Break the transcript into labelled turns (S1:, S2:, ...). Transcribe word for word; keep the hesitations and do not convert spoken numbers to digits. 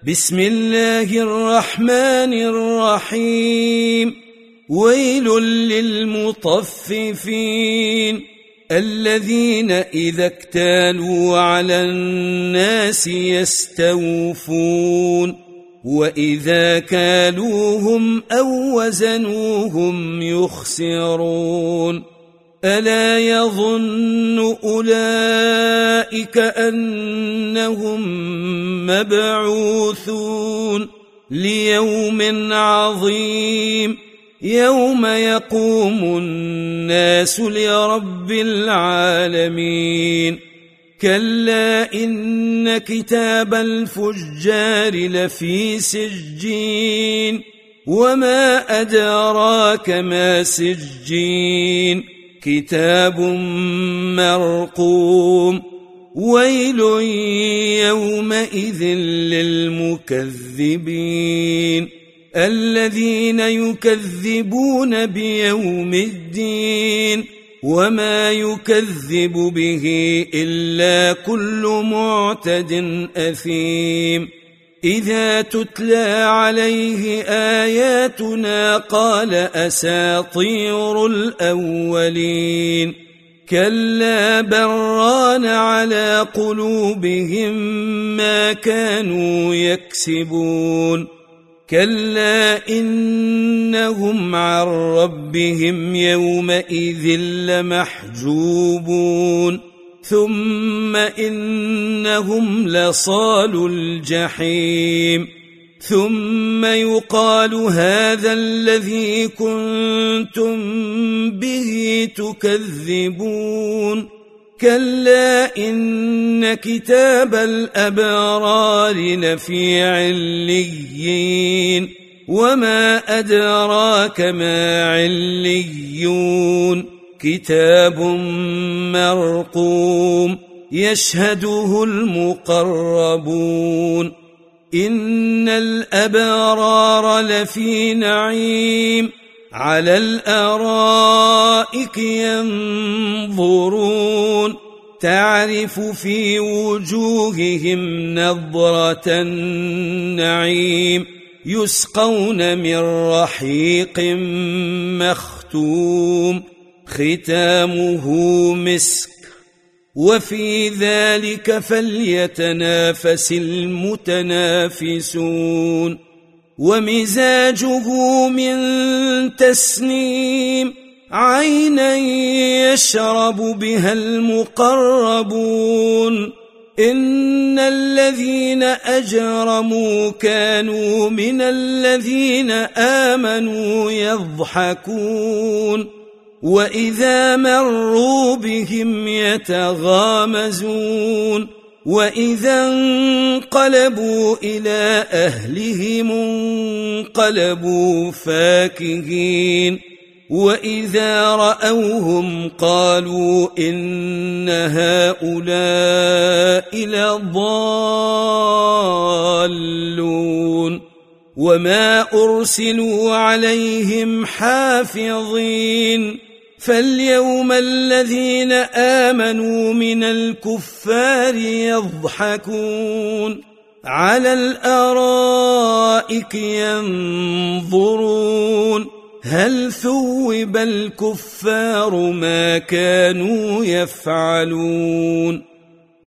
S1: بسم الله الرحمن الرحيم. ويل للمطففين الذين إذا اكتالوا على الناس يستوفون وإذا كالوهم أو وزنوهم يخسرون. ألا يظن أولئك أنهم مبعوثون ليوم عظيم يوم يقوم الناس لرب العالمين. كلا إن كتاب الفجار لفي سجين وما أدراك ما سجين كتاب مرقوم. ويل يومئذ للمكذبين الذين يكذبون بيوم الدين وما يكذب به إلا كل معتد أثيم. إذا تتلى عليه آياتنا قال أساطير الأولين. كلا بران على قلوبهم ما كانوا يكسبون. كلا إنهم عن ربهم يومئذ لمحجوبون ثم إنهم لصالو الجحيم. ثم يقال هذا الذي كنتم به تكذبون. كلا إن كتاب الأبرار لفي عليين وما أدراك ما عليون كتاب مرقوم يشهده المقربون. إن الأبرار لفي نعيم على الأرائك ينظرون تعرف في وجوههم نضرة النعيم يسقون من رحيق مختوم ختامه مسك وفي ذلك فليتنافس المتنافسون. ومزاجه من تسنيم عينا يشرب بها المقربون. إن الذين أجرموا كانوا من الذين آمنوا يضحكون وإذا مروا بهم يتغامزون وإذا انقلبوا إلى أهلهم انقلبوا فاكهين وإذا رأوهم قالوا إن هؤلاء لضالون. وما أرسلوا عليهم حافظين. فاليوم الذين آمنوا من الكفار يضحكون على الأرائك ينظرون هل ثوب الكفار ما كانوا يفعلون.